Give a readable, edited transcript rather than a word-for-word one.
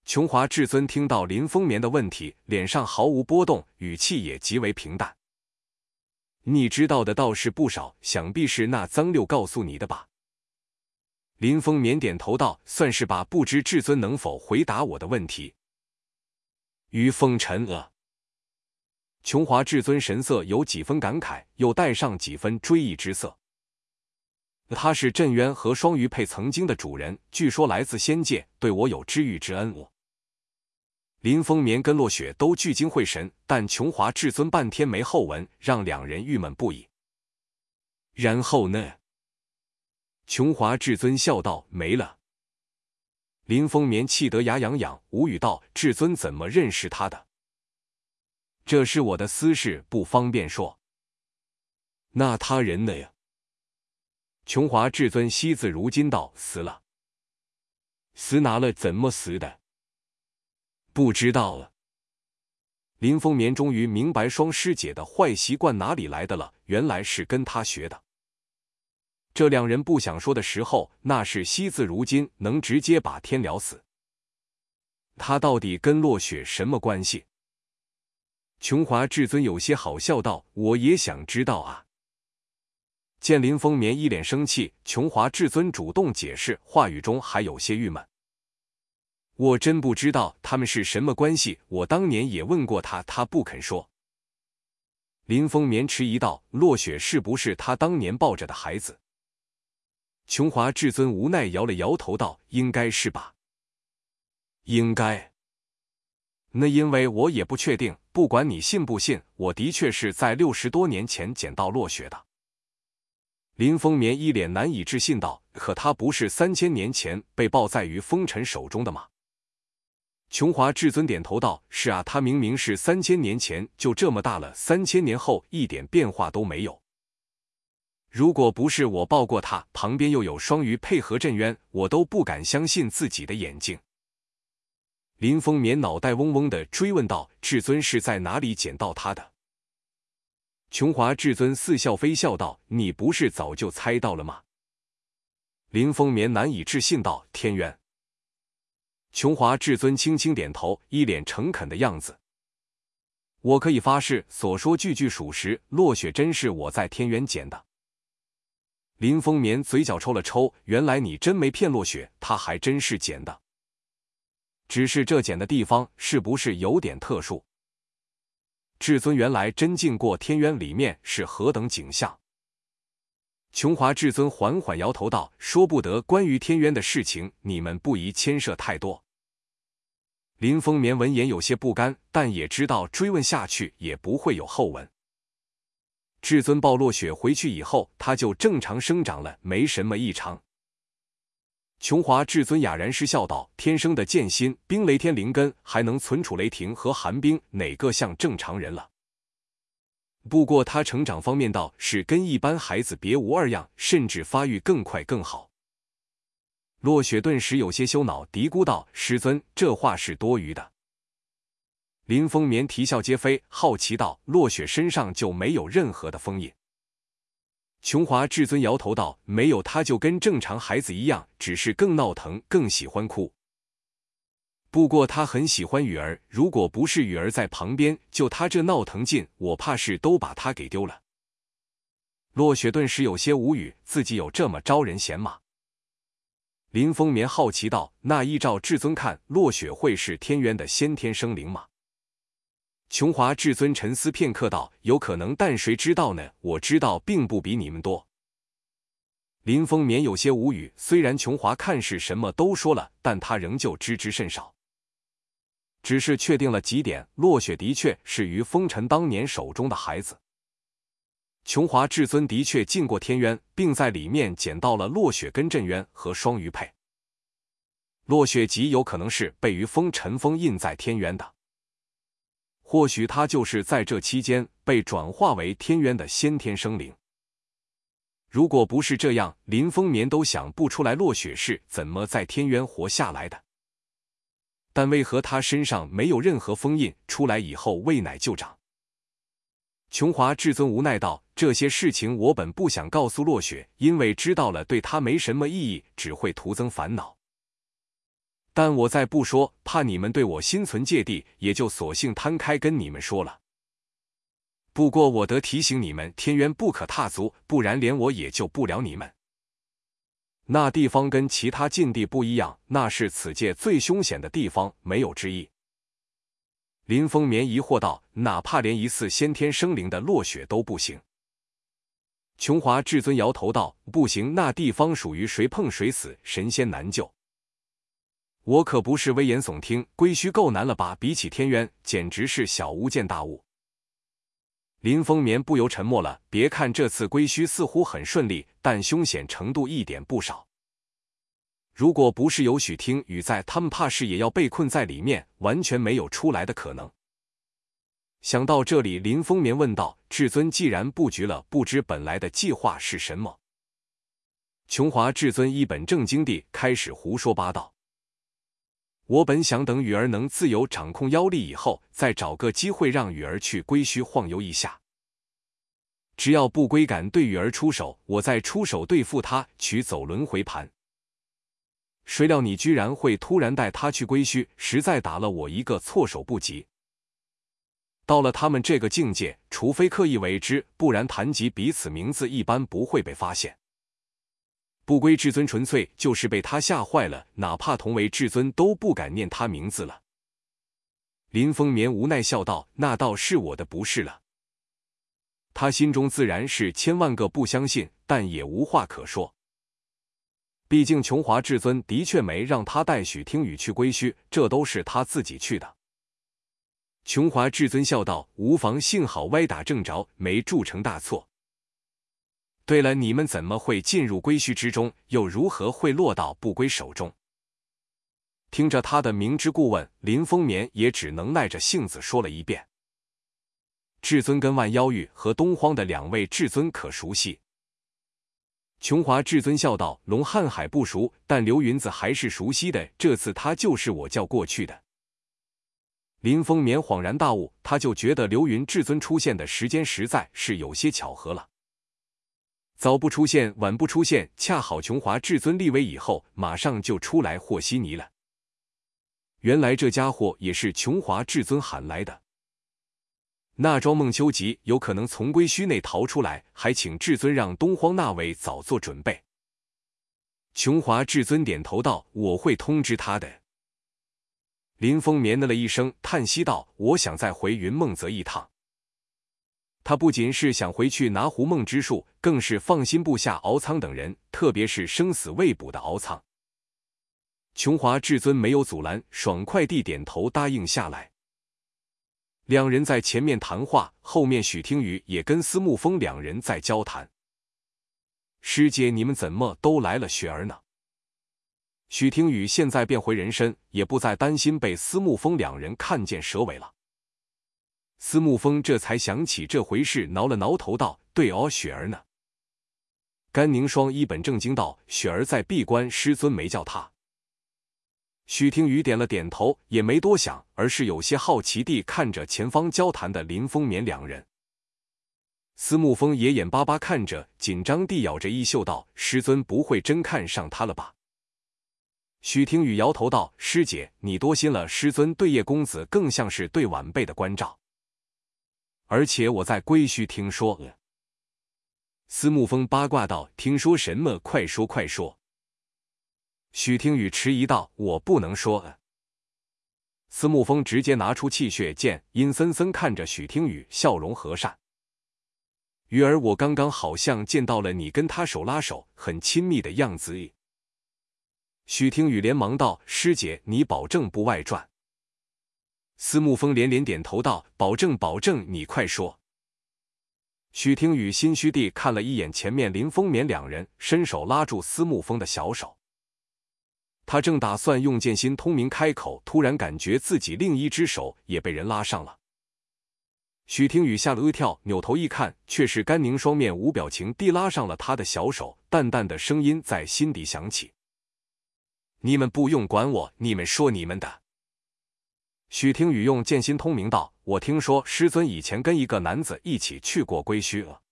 琼华至尊听到林风眠的问题，脸上毫无波动，语气也极为平淡。你知道的倒是不少，想必是那脏六告诉你的吧？林风眠点头道：算是吧，不知至尊能否回答我的问题？于风尘琼华至尊神色有几分感慨，又带上几分追忆之色。他是镇渊和双鱼佩曾经的主人，据说来自仙界，对我有知遇之恩。林风眠跟落雪都聚精会神，但琼华至尊半天没后文，让两人郁闷不已。然后呢？琼华至尊笑道：没了。林风眠气得牙痒痒，无语道：至尊怎么认识他的？这是我的私事，不方便说。那他人呢呀？琼华至尊惜字如金道：死了。死哪了？怎么死的？不知道了。林风眠终于明白双师姐的坏习惯哪里来的了，原来是跟他学的。这两人不想说的时候，那是惜字如金，能直接把天聊死。他到底跟落雪什么关系？琼华至尊有些好笑道：我也想知道啊。见林风眠一脸生气，琼华至尊主动解释，话语中还有些郁闷。我真不知道他们是什么关系，我当年也问过他，他不肯说。林风眠迟疑道：落雪是不是他当年抱着的孩子？琼华至尊无奈摇了摇头道：应该是吧。应该。那因为我也不确定，不管你信不信，我的确是在60多年前捡到落雪的。林风眠一脸难以置信道：可他不是3000年前被抱在于风尘手中的吗？琼华至尊点头道：是啊，他明明是3000年前就这么大了，3000年后一点变化都没有。如果不是我抱过他，旁边又有双鱼配合镇渊，我都不敢相信自己的眼睛。林风眠脑袋嗡嗡地追问道：至尊是在哪里捡到他的？琼华至尊似笑非笑道：你不是早就猜到了吗？林风眠难以置信道：天渊。琼华至尊轻轻点头，一脸诚恳的样子。我可以发誓，所说句句属实，落雪真是我在天渊捡的。林风眠嘴角抽了抽，原来你真没骗落雪，他还真是捡的。只是这捡的地方是不是有点特殊？至尊原来真进过天渊，里面是何等景象？琼华至尊缓缓摇头道：说不得，关于天渊的事情，你们不宜牵涉太多。林风眠闻言有些不甘，但也知道追问下去也不会有后文。至尊抱落雪回去以后，他就正常生长了，没什么异常。琼华至尊哑然失笑道：天生的剑心，冰雷天灵根，还能存储雷霆和寒冰，哪个像正常人了？不过他成长方面倒是跟一般孩子别无二样，甚至发育更快更好。落雪顿时有些羞恼，嘀咕道：师尊，这话是多余的。林风眠啼笑皆非，好奇道：落雪身上就没有任何的封印？琼华至尊摇头道：没有，他就跟正常孩子一样，只是更闹腾，更喜欢哭。不过他很喜欢雨儿，如果不是雨儿在旁边，就他这闹腾劲，我怕是都把他给丢了。落雪顿时有些无语，自己有这么招人嫌吗？林风眠好奇道：那依照至尊看，落雪会是天渊的先天生灵吗？琼华至尊沉思片刻道：有可能，但谁知道呢？我知道并不比你们多。林风眠有些无语，虽然琼华看是什么都说了，但他仍旧知之甚少。只是确定了几点，落雪的确是于风尘当年手中的孩子。琼华至尊的确进过天渊，并在里面捡到了落雪跟镇渊和双鱼佩。落雪极有可能是被于风尘封印在天渊的，或许他就是在这期间被转化为天渊的先天生灵。如果不是这样，林风眠都想不出来落雪是怎么在天渊活下来的。但为何他身上没有任何封印，出来以后喂奶就长？琼华至尊无奈道：这些事情我本不想告诉落雪，因为知道了对他没什么意义，只会徒增烦恼。 但我再不说，怕你们对我心存芥蒂，也就索性摊开跟你们说了。不过我得提醒你们，天渊不可踏足，不然连我也救不了你们。那地方跟其他禁地不一样，那是此界最凶险的地方，没有之一。林风眠疑惑道：哪怕连一次先天生灵的落雪都不行？琼华至尊摇头道：不行，那地方属于谁碰谁死，神仙难救。我可不是危言耸听，归墟够难了吧？比起天渊，简直是小巫见大巫。林风眠不由沉默了。别看这次归墟似乎很顺利，但凶险程度一点不少。如果不是有许听雨在，他们怕是也要被困在里面，完全没有出来的可能。想到这里，林风眠问道：至尊既然布局了，不知本来的计划是什么？琼华至尊一本正经地开始胡说八道。我本想等雨儿能自由掌控妖力以后，再找个机会让雨儿去归墟晃悠一下。只要不归敢对雨儿出手，我再出手对付他，取走轮回盘。谁料你居然会突然带他去归墟，实在打了我一个措手不及。到了他们这个境界，除非刻意为之，不然谈及彼此名字一般不会被发现。不归至尊纯粹就是被他吓坏了，哪怕同为至尊都不敢念他名字了。林风眠无奈笑道：那倒是我的不是了。他心中自然是千万个不相信，但也无话可说。毕竟琼华至尊的确没让他带许听雨去归墟，这都是他自己去的。琼华至尊笑道：无妨，幸好歪打正着，没铸成大错。对了，你们怎么会进入归墟之中，又如何会落到不归手中？听着他的明知故问，林风眠也只能耐着性子说了一遍。至尊跟万妖玉和东荒的两位至尊可熟悉？琼华至尊笑道：龙瀚海不熟，但刘云子还是熟悉的，这次他就是我叫过去的。林风眠恍然大悟，他就觉得刘云至尊出现的时间实在是有些巧合了。早不出现，晚不出现，恰好琼华至尊立威以后，马上就出来和稀泥了。原来这家伙也是琼华至尊喊来的。那庄孟秋吉有可能从归墟内逃出来，还请至尊让东荒那位早做准备。琼华至尊点头道：我会通知他的。林风眠了一声，叹息道：我想再回云梦泽一趟。他不仅是想回去拿狐梦之术，更是放心不下敖仓等人，特别是生死未卜的敖仓。琼华至尊没有阻拦，爽快地点头答应下来。两人在前面谈话，后面许听雨也跟司慕风两人在交谈。师姐，你们怎么都来了雪儿呢？许听雨现在变回人身，也不再担心被司慕风两人看见蛇尾了。司慕风这才想起这回事，挠了挠头道：对哦，雪儿呢？甘宁霜一本正经道：雪儿在闭关，师尊没叫她。许听雨点了点头，也没多想，而是有些好奇地看着前方交谈的林风眠两人。司慕风也眼巴巴看着，紧张地咬着衣袖道：师尊不会真看上他了吧？许听雨摇头道：师姐，你多心了，师尊对叶公子更像是对晚辈的关照。而且我在归墟听说。司慕风八卦道：听说什么？快说快说。许听雨迟疑道：我不能说。司慕风直接拿出气血剑，阴森森看着许听雨，笑容和善。雨儿，我刚刚好像见到了你跟他手拉手，很亲密的样子。许听雨连忙道：师姐，你保证不外传？司慕风连连点头道：保证保证，你快说。许听雨心虚地看了一眼前面林风眠两人，伸手拉住司慕风的小手。他正打算用剑心通明开口，突然感觉自己另一只手也被人拉上了。许听雨吓了一跳，扭头一看，却是甘宁双面无表情地拉上了他的小手，淡淡的声音在心底响起：你们不用管我，你们说你们的。许听雨用剑心通明道：我听说师尊以前跟一个男子一起去过归墟。